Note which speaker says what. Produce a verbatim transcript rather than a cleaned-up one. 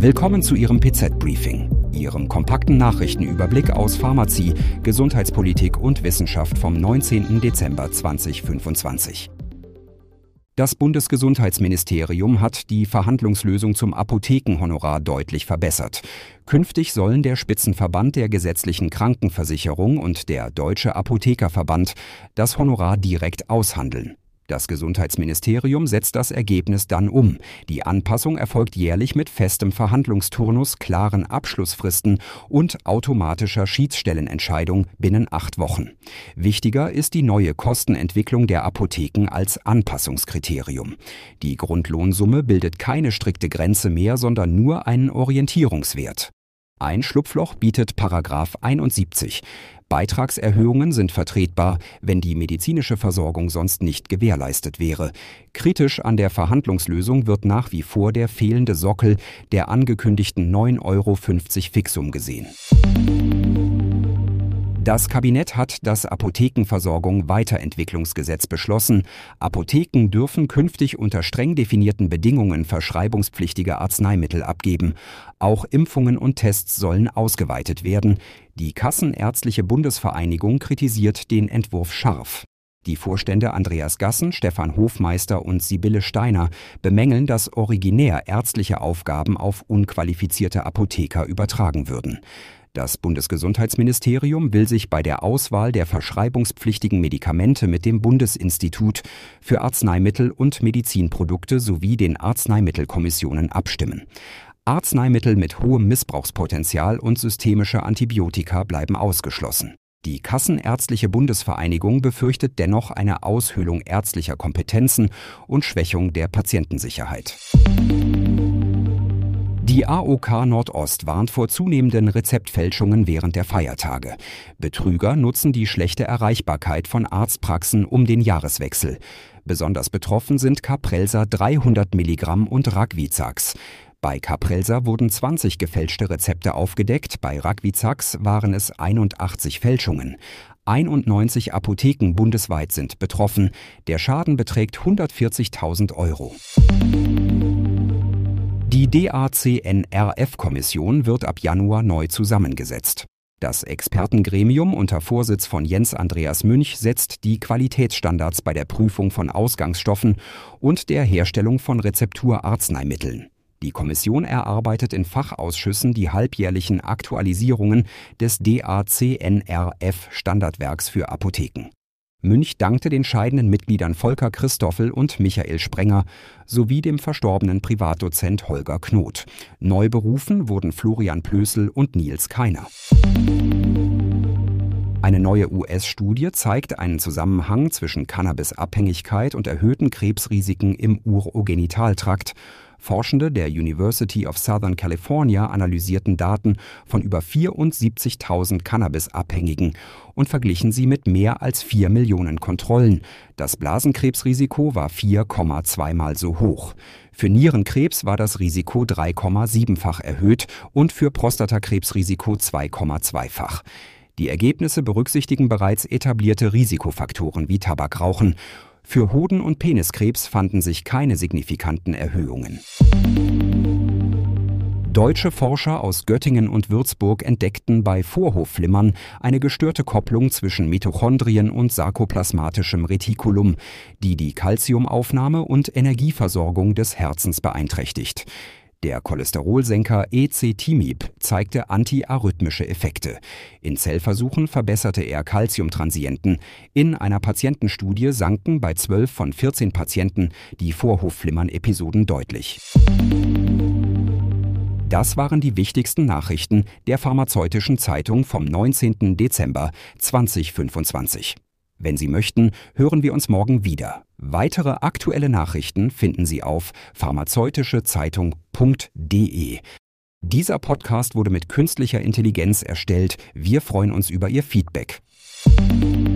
Speaker 1: Willkommen zu Ihrem P Z-Briefing, Ihrem kompakten Nachrichtenüberblick aus Pharmazie, Gesundheitspolitik und Wissenschaft vom neunzehnten Dezember zweitausendfünfundzwanzig. Das Bundesgesundheitsministerium hat die Verhandlungslösung zum Apothekenhonorar deutlich verbessert. Künftig sollen der Spitzenverband der gesetzlichen Krankenversicherung und der Deutsche Apothekerverband das Honorar direkt aushandeln. Das Gesundheitsministerium setzt das Ergebnis dann um. Die Anpassung erfolgt jährlich mit festem Verhandlungsturnus, klaren Abschlussfristen und automatischer Schiedsstellenentscheidung binnen acht Wochen. Wichtiger ist die neue Kostenentwicklung der Apotheken als Anpassungskriterium. Die Grundlohnsumme bildet keine strikte Grenze mehr, sondern nur einen Orientierungswert. Ein Schlupfloch bietet Paragraph einundsiebzig. Beitragserhöhungen sind vertretbar, wenn die medizinische Versorgung sonst nicht gewährleistet wäre. Kritisch an der Verhandlungslösung wird nach wie vor der fehlende Sockel der angekündigten neun Euro fünfzig Fixum gesehen. Das Kabinett hat das Apothekenversorgung-Weiterentwicklungsgesetz beschlossen. Apotheken dürfen künftig unter streng definierten Bedingungen verschreibungspflichtige Arzneimittel abgeben. Auch Impfungen und Tests sollen ausgeweitet werden. Die Kassenärztliche Bundesvereinigung kritisiert den Entwurf scharf. Die Vorstände Andreas Gassen, Stefan Hofmeister und Sibylle Steiner bemängeln, dass originär ärztliche Aufgaben auf unqualifizierte Apotheker übertragen würden. Das Bundesgesundheitsministerium will sich bei der Auswahl der verschreibungspflichtigen Medikamente mit dem Bundesinstitut für Arzneimittel und Medizinprodukte sowie den Arzneimittelkommissionen abstimmen. Arzneimittel mit hohem Missbrauchspotenzial und systemische Antibiotika bleiben ausgeschlossen. Die Kassenärztliche Bundesvereinigung befürchtet dennoch eine Aushöhlung ärztlicher Kompetenzen und Schwächung der Patientensicherheit. Die A O K Nordost warnt vor zunehmenden Rezeptfälschungen während der Feiertage. Betrüger nutzen die schlechte Erreichbarkeit von Arztpraxen um den Jahreswechsel. Besonders betroffen sind Caprelsa dreihundert Milligramm und Ragwizax. Bei Caprelsa wurden zwanzig gefälschte Rezepte aufgedeckt, bei Ragwizax waren es einundachtzig Fälschungen. einundneunzig Apotheken bundesweit sind betroffen. Der Schaden beträgt hundertvierzigtausend Euro. Die D A C N R F-Kommission wird ab Januar neu zusammengesetzt. Das Expertengremium unter Vorsitz von Jens Andreas Münch setzt die Qualitätsstandards bei der Prüfung von Ausgangsstoffen und der Herstellung von Rezepturarzneimitteln. Die Kommission erarbeitet in Fachausschüssen die halbjährlichen Aktualisierungen des D A C N R F-Standardwerks für Apotheken. Münch dankte den scheidenden Mitgliedern Volker Christoffel und Michael Sprenger sowie dem verstorbenen Privatdozent Holger Knot. Neu berufen wurden Florian Plößl und Nils Keiner. Eine neue U S-Studie zeigt einen Zusammenhang zwischen Cannabisabhängigkeit und erhöhten Krebsrisiken im Urogenitaltrakt. Forschende der University of Southern California analysierten Daten von über vierundsiebzigtausend Cannabisabhängigen und verglichen sie mit mehr als vier Millionen Kontrollen. Das Blasenkrebsrisiko war vier Komma zwei Mal so hoch. Für Nierenkrebs war das Risiko drei Komma sieben-fach erhöht und für Prostatakrebsrisiko zwei Komma zwei-fach. Die Ergebnisse berücksichtigen bereits etablierte Risikofaktoren wie Tabakrauchen. Für Hoden- und Peniskrebs fanden sich keine signifikanten Erhöhungen. Deutsche Forscher aus Göttingen und Würzburg entdeckten bei Vorhofflimmern eine gestörte Kopplung zwischen Mitochondrien und sarkoplasmatischem Retikulum, die die Calciumaufnahme und Energieversorgung des Herzens beeinträchtigt. Der Cholesterolsenker Ezetimibe zeigte antiarrhythmische Effekte. In Zellversuchen verbesserte er Calciumtransienten. In einer Patientenstudie sanken bei zwölf von vierzehn Patienten die Vorhofflimmern-Episoden deutlich. Das waren die wichtigsten Nachrichten der Pharmazeutischen Zeitung vom neunzehnten Dezember zweitausendfünfundzwanzig. Wenn Sie möchten, hören wir uns morgen wieder. Weitere aktuelle Nachrichten finden Sie auf pharmazeutische zeitung punkt de. Dieser Podcast wurde mit künstlicher Intelligenz erstellt. Wir freuen uns über Ihr Feedback.